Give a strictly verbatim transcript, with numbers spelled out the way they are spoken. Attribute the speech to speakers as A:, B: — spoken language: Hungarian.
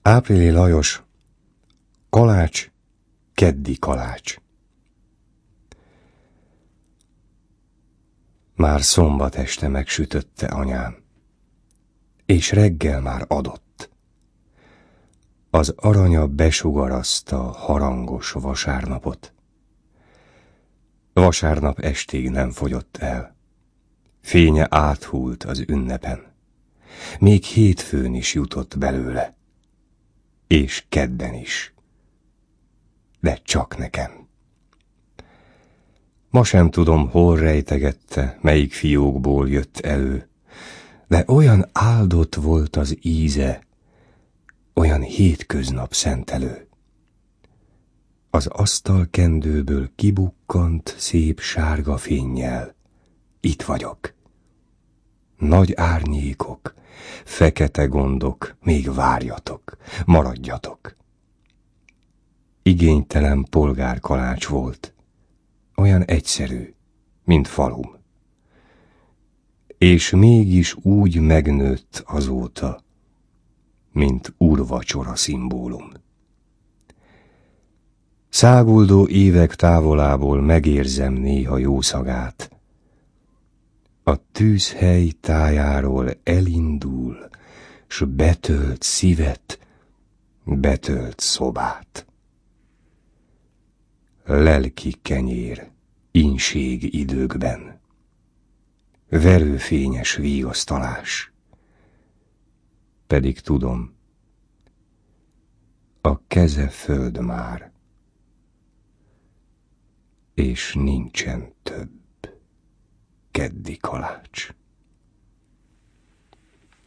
A: Áprili Lajos, kalács, keddi kalács. Már szombat este megsütötte anyám, és reggel már adott. Az aranya besugarazta harangos vasárnapot. Vasárnap estig nem fogyott el. Fénye áthult az ünnepen. Még hétfőn is jutott belőle. És kedden is. De csak nekem. Ma sem tudom, hol rejtegette, melyik fiókból jött elő, de olyan áldott volt az íze, olyan hétköznap szentelő. Az asztalkendőből kibukkant szép sárga fénnyel. Itt vagyok. Nagy árnyékok, fekete gondok, még várjatok, maradjatok. Igénytelen polgárkalács volt, olyan egyszerű, mint falum. És mégis úgy megnőtt azóta, mint úrvacsora szimbólum. Száguldó évek távolából megérzem néha jószagát. A tűzhely tájáról elindul, s betölt szívet, betölt szobát. Lelki kenyér, ínség időkben, verőfényes vigasztalás. Pedig tudom, a keze föld már, és nincsen több keddi kalács.